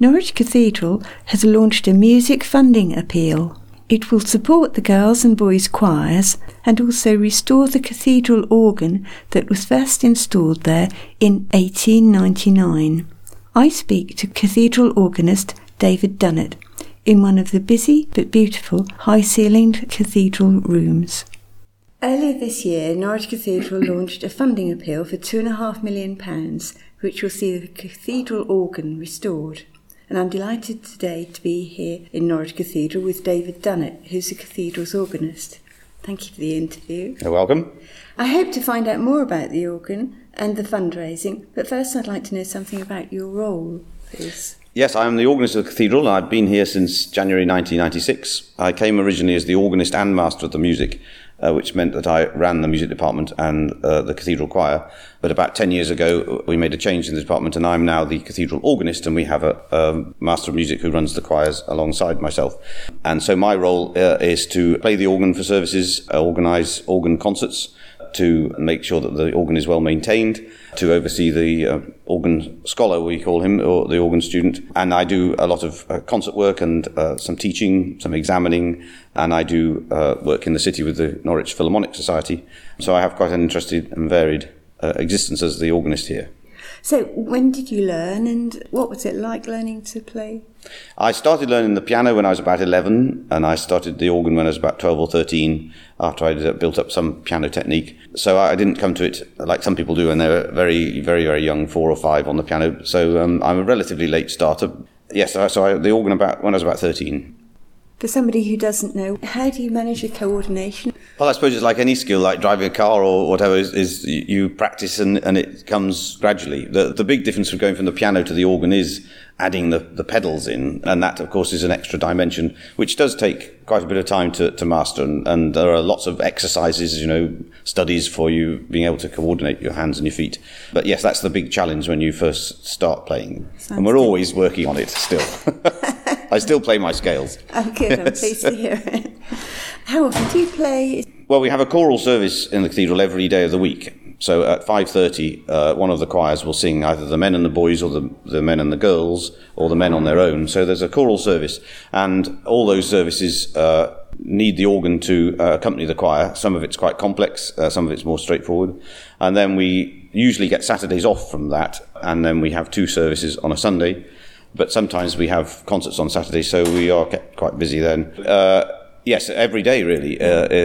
Norwich Cathedral has launched a music funding appeal. It will support the girls' and boys' choirs and also restore the cathedral organ that was first installed there in 1899. I speak to cathedral organist David Dunnett in one of the busy but beautiful high-ceilinged cathedral rooms. Earlier this year, Norwich Cathedral launched a funding appeal for £2.5 million, which will see the cathedral organ restored. And I'm delighted today to be here in Norwich Cathedral with David Dunnett, who's the cathedral's organist. Thank you for the interview. You're welcome. I hope to find out more about the organ and the fundraising, but first I'd like to know something about your role, please. Yes, I am the organist of the cathedral. I've been here since January 1996. I came originally as the organist and master of the music, which meant that I ran the music department and the cathedral choir. But about 10 years ago, we made a change in the department, and I'm now the cathedral organist, and we have a master of music who runs the choirs alongside myself. And so my role is to play the organ for services, organise organ concerts, to make sure that the organ is well maintained, to oversee the organ scholar, we call him, or the organ student. And I do a lot of concert work and some teaching, some examining, and I do work in the city with the Norwich Philharmonic Society. So I have quite an interesting and varied existence as the organist here. So when did you learn, and what was it like learning to play? I started learning the piano when I was about 11, and I started the organ when I was about 12 or 13, after I'd built up some piano technique. So I didn't come to it like some people do when they're very, very, very young, 4 or 5 on the piano. So I'm a relatively late starter. Yes, so the organ when I was about 13. For somebody who doesn't know, how do you manage the coordination? Well, I suppose it's like any skill, like driving a car or whatever, is you practice and it comes gradually. The big difference from going from the piano to the organ is adding the pedals in, and that, of course, is an extra dimension, which does take quite a bit of time to master, and there are lots of exercises, studies for you being able to coordinate your hands and your feet. But yes, that's the big challenge when you first start playing. And we're always working on it still. I still play my scales. Oh, good. I'm pleased to hear it. How often do you play? Well, we have a choral service in the cathedral every day of the week. So at 5:30, one of the choirs will sing either the men and the boys, or the men and the girls, or the men on their own. So there's a choral service, and all those services need the organ to accompany the choir. Some of it's quite complex, some of it's more straightforward. And then we usually get Saturdays off from that, and then we have 2 services on a Sunday. But sometimes we have concerts on Saturday, so we are kept quite busy then. Yes, every day really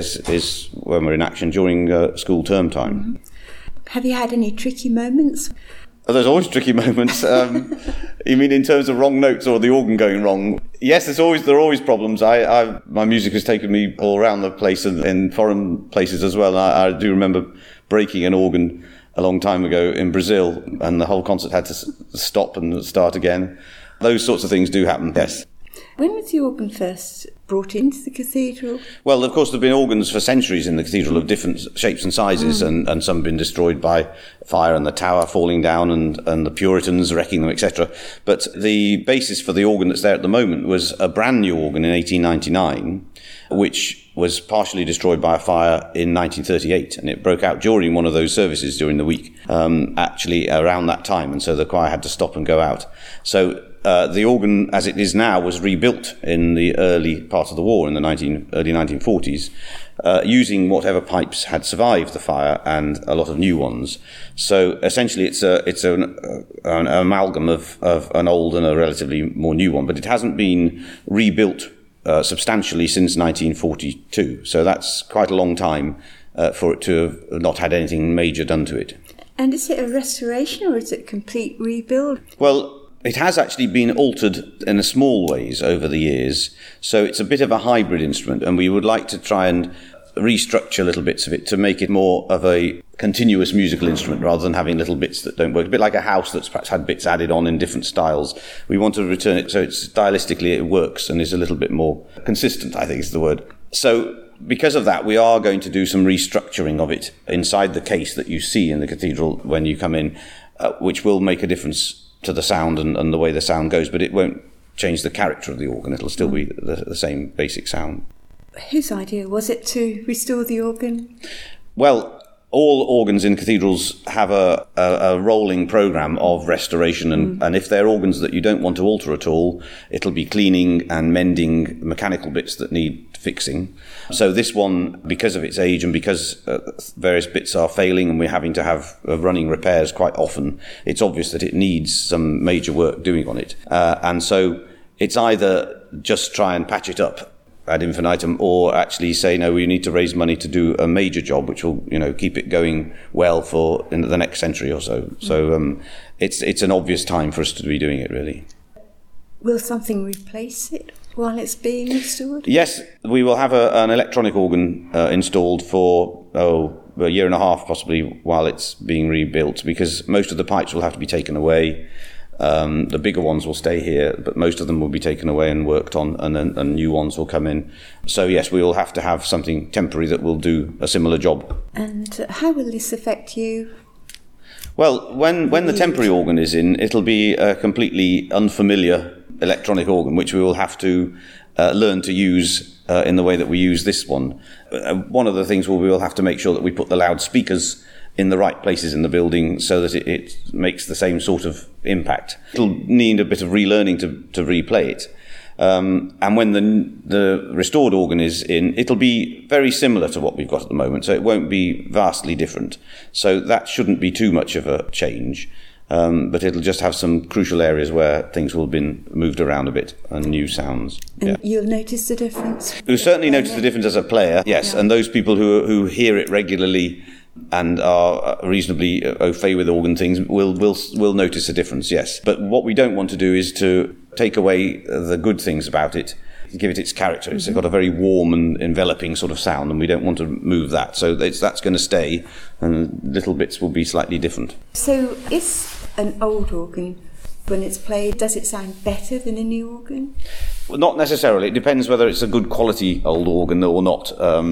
is when we're in action during school term time. Mm-hmm. Have you had any tricky moments? There's always tricky moments. You mean in terms of wrong notes or the organ going wrong? Yes, there are always problems. My music has taken me all around the place and in foreign places as well. I do remember breaking an organ a long time ago in Brazil, and the whole concert had to stop and start again. Those sorts of things do happen, yes. When was the organ first brought into the cathedral? Well, of course, there have been organs for centuries in the cathedral of different shapes and sizes, and some have been destroyed by fire and the tower falling down and the Puritans wrecking them, etc. But the basis for the organ that's there at the moment was a brand new organ in 1899, which was partially destroyed by a fire in 1938, and it broke out during one of those services during the week, actually around that time, and so the choir had to stop and go out. So the organ, as it is now, was rebuilt in the early part of the war in the early 1940s, using whatever pipes had survived the fire and a lot of new ones. So essentially, it's an amalgam of an old and a relatively more new one, but it hasn't been rebuilt substantially since 1942. So that's quite a long time for it to have not had anything major done to it. And is it a restoration or is it a complete rebuild? Well, it has actually been altered in a small ways over the years, so it's a bit of a hybrid instrument, and we would like to try and restructure little bits of it to make it more of a continuous musical instrument rather than having little bits that don't work. A bit like a house that's perhaps had bits added on in different styles. We want to return it so it's stylistically it works and is a little bit more consistent, I think is the word. So because of that, we are going to do some restructuring of it inside the case that you see in the cathedral when you come in, which will make a difference to the sound and the way the sound goes, but it won't change the character of the organ. It'll still be the same basic sound. Whose idea was it to restore the organ? Well, all organs in cathedrals have a rolling programme of restoration, and if they're organs that you don't want to alter at all, it'll be cleaning and mending mechanical bits that need fixing. So this one, because of its age and because various bits are failing and we're having to have running repairs quite often, it's obvious that it needs some major work doing on it. And so it's either just try and patch it up ad infinitum, or actually say, no, we need to raise money to do a major job which will, keep it going well for in the next century or so. So it's an obvious time for us to be doing it, really. Will something replace it while it's being restored? Yes, we will have an electronic organ installed for a year and a half possibly while it's being rebuilt, because most of the pipes will have to be taken away. The bigger ones will stay here, but most of them will be taken away and worked on, and new ones will come in. So yes, we will have to have something temporary that will do a similar job. And how will this affect you? Well, when the temporary organ is in, it'll be a completely unfamiliar electronic organ, which we will have to learn to use in the way that we use this one. One of the things we will have to make sure that we put the loudspeakers in the right places in the building so that it makes the same sort of impact. It'll need a bit of relearning to replay it. And when the restored organ is in, it'll be very similar to what we've got at the moment, so it won't be vastly different. So that shouldn't be too much of a change, but it'll just have some crucial areas where things will have been moved around a bit and new sounds. And you'll notice the difference? You'll certainly notice the difference as a player, yes, and those people who hear it regularly and are reasonably au fait with organ things will notice a difference, yes. But what we don't want to do is to take away the good things about it, give it its character. It's got a very warm and enveloping sort of sound, and we don't want to move that. So that's going to stay, and little bits will be slightly different. So is an old organ, when it's played, does it sound better than a new organ? Well, not necessarily. It depends whether it's a good quality old organ or not.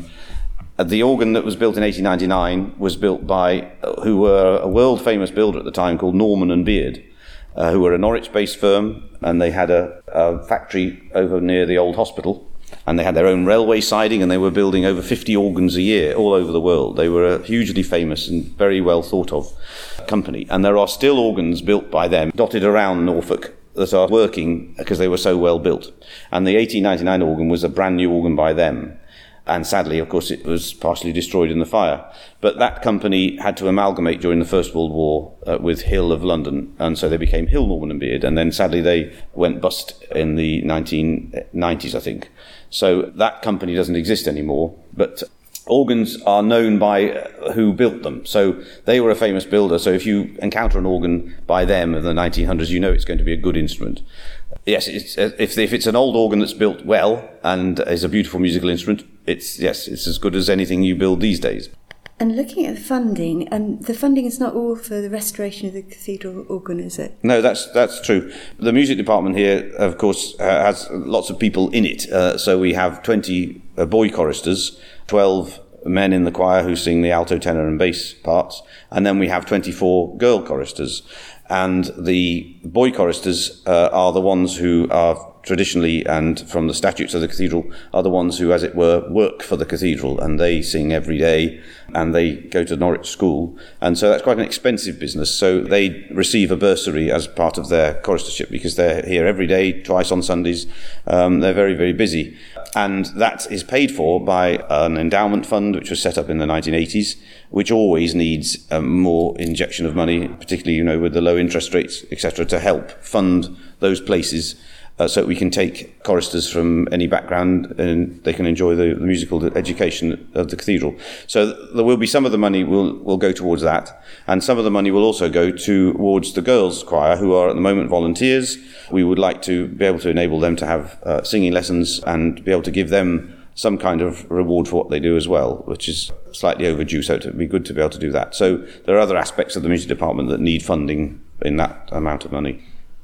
The organ that was built in 1899 was built by who were a world-famous builder at the time called Norman and Beard, who were a Norwich-based firm, and they had a factory over near the old hospital, and they had their own railway siding, and they were building over 50 organs a year all over the world. They were a hugely famous and very well thought of company, and there are still organs built by them dotted around Norfolk that are working because they were so well built. And the 1899 organ was a brand new organ by them. And sadly, of course, it was partially destroyed in the fire. But that company had to amalgamate during the First World War with Hill of London, and so they became Hill, Norman and Beard. And then sadly, they went bust in the 1990s, I think. So that company doesn't exist anymore. But organs are known by who built them. So they were a famous builder. So if you encounter an organ by them in the 1900s, you know it's going to be a good instrument. Yes, if it's an old organ that's built well and is a beautiful musical instrument, it's as good as anything you build these days. And looking at the funding is not all for the restoration of the cathedral organ, is it? No, that's true. The music department here, of course, has lots of people in it. So we have 20 boy choristers, 12 men in the choir who sing the alto, tenor and bass parts, and then we have 24 girl choristers. And the boy choristers are the ones who are traditionally, and from the statutes of the cathedral, are the ones who, as it were, work for the cathedral, and they sing every day, and they go to Norwich School, and so that's quite an expensive business. So they receive a bursary as part of their choristership because they're here every day, twice on Sundays. They're very, very busy, and that is paid for by an endowment fund which was set up in the 1980s, which always needs more injection of money, particularly, with the low interest rates, etc., to help fund those places. So we can take choristers from any background and they can enjoy the musical education of the cathedral. So there will be some of the money will go towards that, and some of the money will also go towards the girls' choir, who are at the moment volunteers. We would like to be able to enable them to have singing lessons and be able to give them some kind of reward for what they do as well, which is slightly overdue, so it would be good to be able to do that. So there are other aspects of the music department that need funding in that amount of money.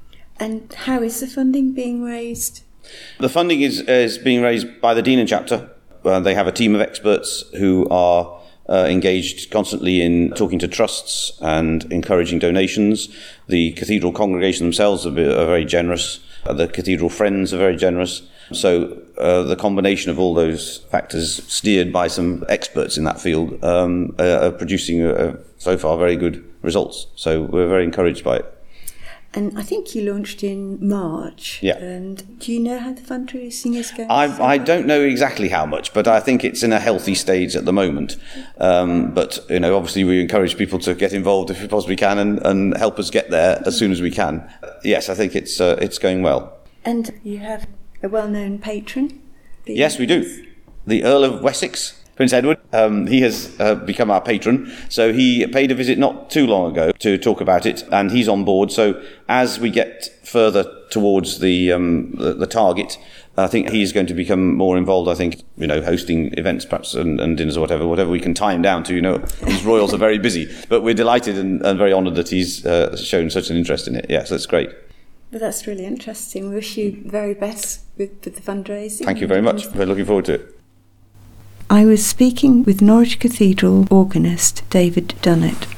And how is the funding being raised? The funding is being raised by the Dean and Chapter. They have a team of experts who are engaged constantly in talking to trusts and encouraging donations. The cathedral congregation themselves are very generous. The cathedral friends are very generous. So the combination of all those factors, steered by some experts in that field, are producing so far very good results. So we're very encouraged by it. And I think you launched in March. Yeah. And do you know how the fundraising is going? I don't know exactly how much, but I think it's in a healthy stage at the moment. But, obviously we encourage people to get involved if we possibly can and help us get there as soon as we can. Yes, I think it's going well. And you have a well-known patron? Yes, we do. The Earl of Wessex, Prince Edward. He has become our patron. So he paid a visit not too long ago to talk about it, and he's on board. So as we get further towards the target, I think he's going to become more involved, I think, hosting events perhaps and dinners or whatever we can tie him down to. These royals are very busy. But we're delighted and very honoured that he's shown such an interest in it. Yes, that's great. Well, that's really interesting. We wish you the very best with the fundraising. Thank you very much. We're looking forward to it. I was speaking with Norwich Cathedral organist David Dunnett.